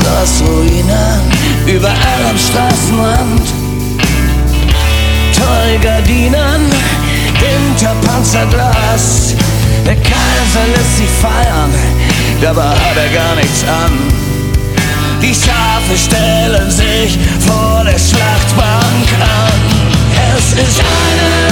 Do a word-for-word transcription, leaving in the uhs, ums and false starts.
Schlossruinen, überall am Straßenrand. Teure Gardinen hinter Panzerglas. Der Kaiser lässt sich feiern, dabei hat er gar nichts an. Die Schafe stellen sich vor der Schlachtbank an. Es ist eine